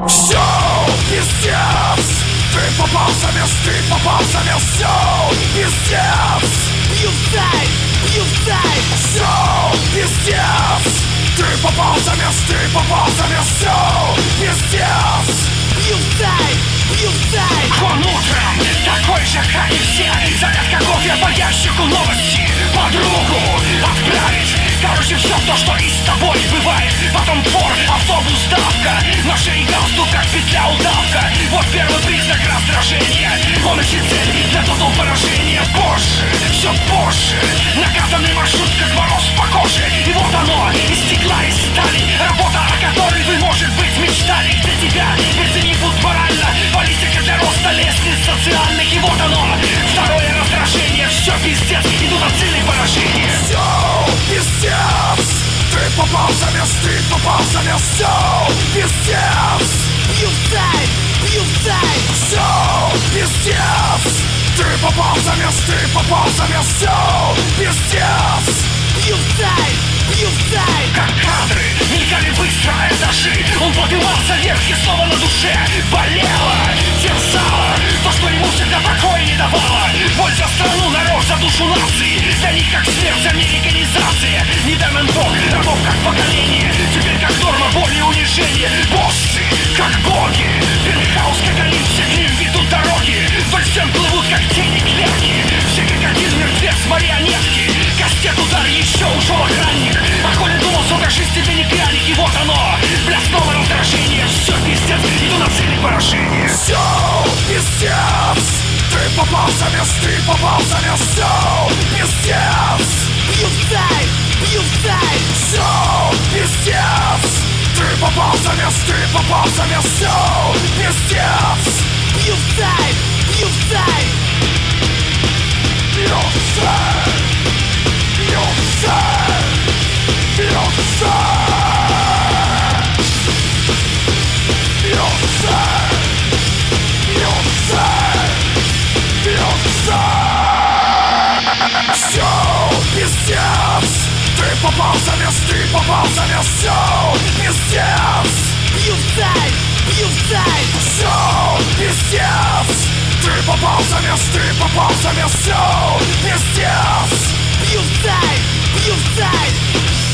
Все, пиздец. Ты попал в замес, ты попал в замес. Все, пиздец. Все, пиздец. Ты попал в замес, ты попал в замес. Все, пиздец. Он утром такой же, как и все. Зарядка кофе по ящику новости. Подругу отправить. Короче, все то, что и с тобой бывает. Потом двор, автобус, давка. На шее галстук, как петля удавка. Вот первый признак раздражения. Он ищет цель для тотал поражения. Позже, все позже. Накатанный маршрут, как мороз по коже. И вот оно, из стекла, из стали. Работа, о которой вы, может быть, мечтали. Для тебя перцени будут морально. Политика для роста лестниц социальных. И вот оно, второе раздражение. Все пиздец, идут от цели поражения. Все, пиздец. Ты попал в замес, ты попал в замес. Все, пиздец. Все, пиздец. Ты попал в замес, ты попал в замес. Все, пиздец. Как кадры, мелькали быстро этажи. Он поднимался вверх и снова на душе болело, терзало то, что ему всегда покоя не давало. Боль за страну, народ, за душу нации. Для них как смерть, американизация. Не дай нам Бог, рабов как поколение. Теперь как норма, боль и унижение. Боссы, как боги. Пентхаус, как олимп, все к ним ведут дороги. Вдоль стен плывут, как тени клетки. Все как один мертвец, марионетки. Кастет, удар, еще ушел охранник. А коли думал, соташист тебе не пряник. И вот оно, блеснуло раздражение. Все, пиздец, иду на цели поражения. Все, пиздец. Ты попал в замес, ты попал в замес. Все, пиздец. Все, пиздец. Ты попал в замес, ты попал в замес. Все, пиздец. Все, пиздец. Ты попал в замес, ты попал в замес. Все, пиздец. Все, пиздец. Ты попал в замес, ты попал в замес. Все, пиздец.